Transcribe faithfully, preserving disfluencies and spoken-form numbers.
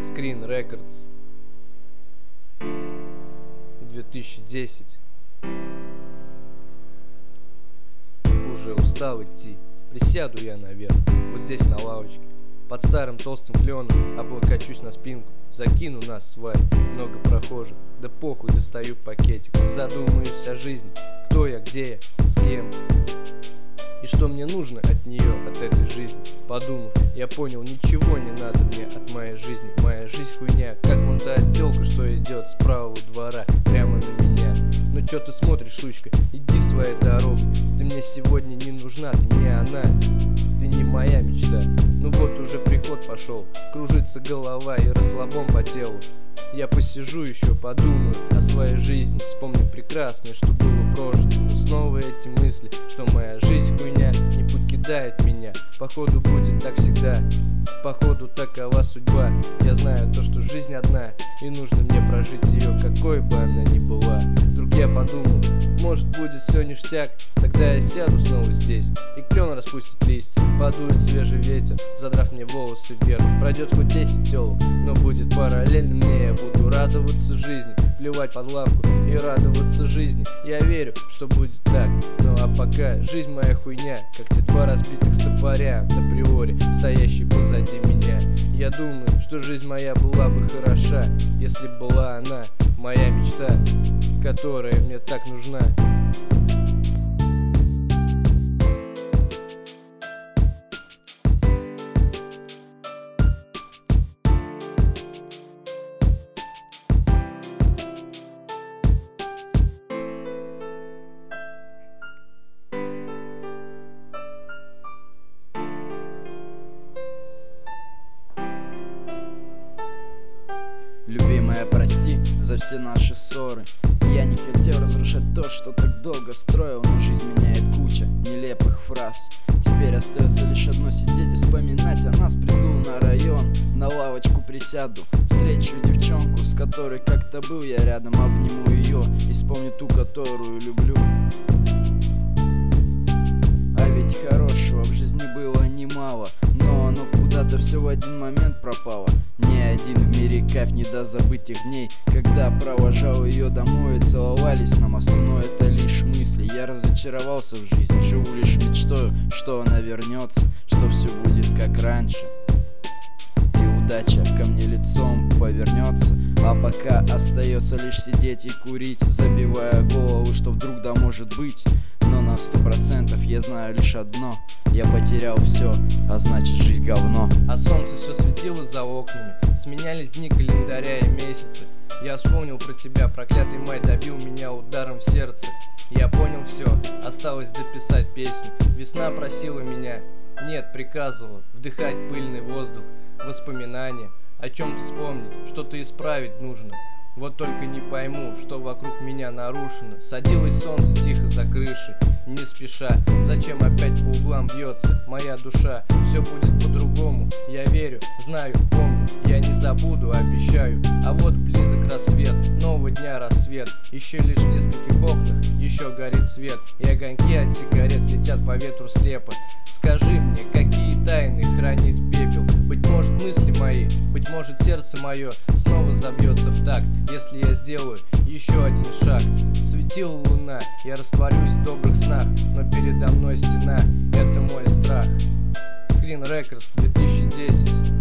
Screen Records, две тысячи десять. Уже устал идти, присяду я наверх, вот здесь на лавочке, под старым толстым кленом, облокочусь на спинку, закину нас свай, много прохожих, да похуй, достаю пакетик, задумаюсь о жизни, кто я, где я, с кем. И что мне нужно от нее, от этой жизни? Подумав, я понял, ничего не надо мне от моей жизни. Моя жизнь хуйня, как вон та тёлка, что идет с правого двора прямо на меня. Ну чё ты смотришь, сучка, иди своей дорогой. Ты мне сегодня не нужна, ты не она, ты не моя мечта. Ну вот уже приход пошел, кружится голова и расслабон по телу. Я посижу еще, подумаю о своей жизни, вспомню прекрасное, что было прожито. Но снова эти мысли, что моя жизнь хуйня, не покидает меня. Походу будет так всегда, походу такова судьба. Я знаю то, что жизнь одна, и нужно мне прожить ее, какой бы она ни была. Вдруг я подумал, может будет все ништяк, тогда я сяду снова здесь, и клен распустит листья, подует свежий ветер, задрав мне волосы вверх. Пройдет хоть десять телок, но будет параллельно мне. Я буду радоваться жизни, плевать под лавку и радоваться жизни. Я верю, что будет так, ну а пока жизнь моя хуйня, как те два разбитых стопоря априори, стоящие позади меня. Я думаю, что жизнь моя была бы хороша, если была она моя мечта, которая мне так нужна. Любимая, прости за все наши ссоры. Я не хотел разрушать то, что так долго строил, но жизнь меняет куча нелепых фраз. Теперь остается лишь одно — сидеть и вспоминать о нас. Приду на район, на лавочку присяду, встречу девчонку, с которой как-то был я рядом, обниму ее и вспомню ту, которую люблю. А ведь хорошего в жизни было немало, но оно куда-то все в один момент пропало. Ни один в мире кайф не даст забыть тех дней, когда провожал ее домой и целовались на мосту. Но это лишь мысли, я разочаровался в жизни, живу лишь мечтою, что она вернется, что все будет как раньше, и удача ко мне лицом повернется. А пока остается лишь сидеть и курить, забивая голову, что вдруг да может быть. Но на сто процентов я знаю лишь одно: я потерял все, а значит жизнь говно. А солнце все светило за окнами, сменялись дни календаря и месяцы. Я вспомнил про тебя, проклятый май добил меня ударом в сердце. Я понял все, осталось дописать песню. Весна просила меня, нет, приказывала вдыхать пыльный воздух, воспоминания, о чем-то вспомнить, что-то исправить нужно. Вот только не пойму, что вокруг меня нарушено. Садилось солнце тихо за крышей, не спеша. Зачем опять по углам бьется моя душа? Все будет по-другому, я верю, знаю, помню. Я не забуду, обещаю. А вот близок рассвет, нового дня рассвет. Еще лишь в нескольких окнах еще горит свет, и огоньки от сигарет летят по ветру слепо. Скажи мне, какие тайны хранит пепел? Быть может, мысли мои, быть может, сердце мое снова забьется в такт, если я сделаю еще один шаг. Светила луна, я растворюсь в добрых снах, но передо мной стена — это мой страх. Screen Records, две тысячи десять.